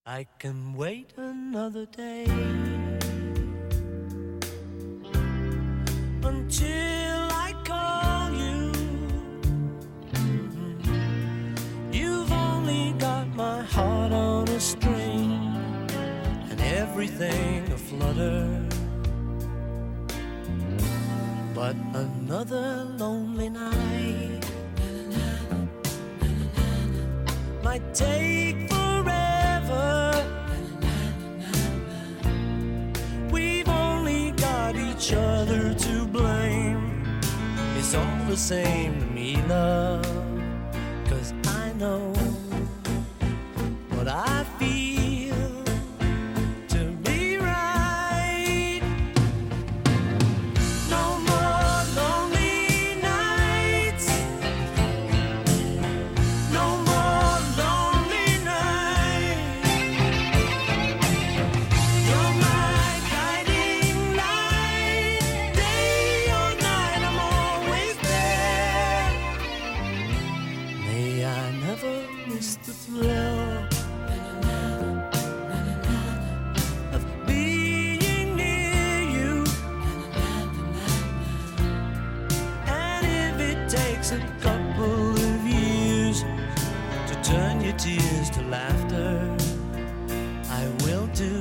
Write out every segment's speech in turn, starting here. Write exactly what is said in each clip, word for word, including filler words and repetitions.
I can wait another day until I call you. Mm-hmm. You've only got my heart on a string and everything aflutter. But another lonely night might take forever. We've only got each other to blame. It's all the same to me, love, 'cause I know what I feel to be right. No more lonely nights, no more lonely nights. You're my guiding light, day or night, I'm always there. May I never miss the thrill of being near you. And if it takes a couple of years to turn your tears to laughter, I will do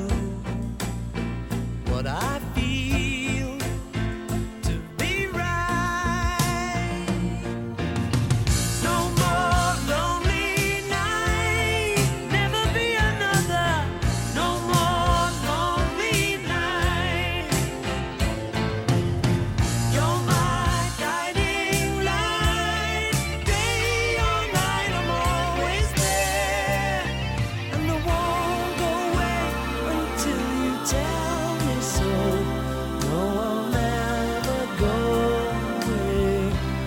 what I feel to be right. No more lonely night, never be another. No more lonely night. You're my guiding light, day or night, I'm always there. And I won't go away until you tell me so. No, I'll never go away.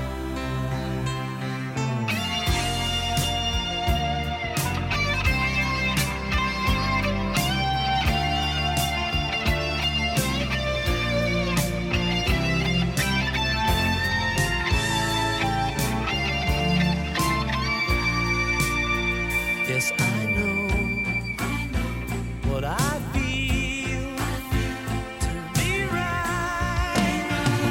Yes, I know what I feel to be right.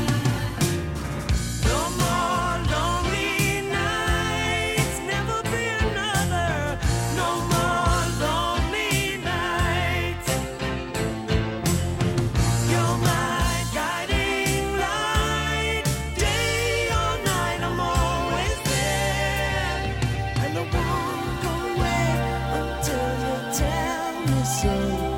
No more lonely nights, never be another. No more lonely nights. You're my guiding light, day or night, I'm always there. And I won't go away until you tell me so.